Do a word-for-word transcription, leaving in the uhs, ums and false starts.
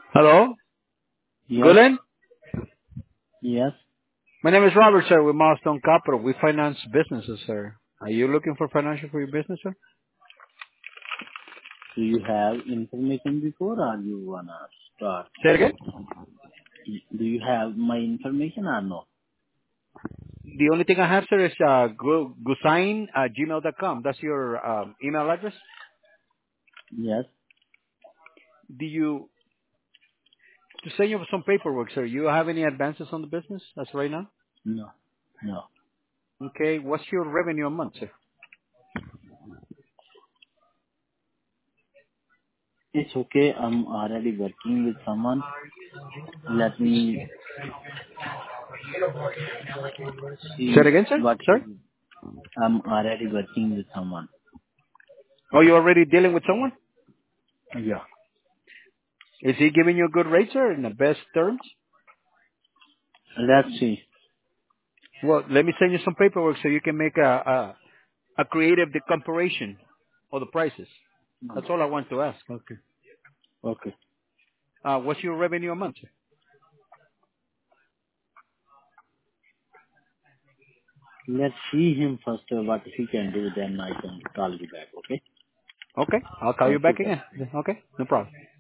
Hello? Yes. Gulen? Yes. My name is Robert, sir, with Milestone Capital. We finance businesses, sir. Are you looking for financial for your business, sir? Do you have information before or you wanna start? Say it again? Do you have my information or no? The only thing I have, sir, is uh, gu- gusain at gmail dot com. That's your um, email address. Yes. Do you, to send you some paperwork, sir, you have any advances on the business as right now? No. No. Okay. What's your revenue a month, sir? It's okay. I'm already working with someone. Let me Say it see again, sir? what Sir? he, I'm already working with someone. Oh, you're already dealing with someone? Yeah. Is he giving you a good rate, sir, in the best terms? Let's see. Well, let me send you some paperwork so you can make a, a a creative the comparison of the prices. No. That's all I want to ask. Okay. Okay. Uh, what's your revenue a month? Sir? Let's see him first, uh, what he can do, then I can call you back, okay? Okay. I'll call you Thank you, back sir. again. Okay. No problem.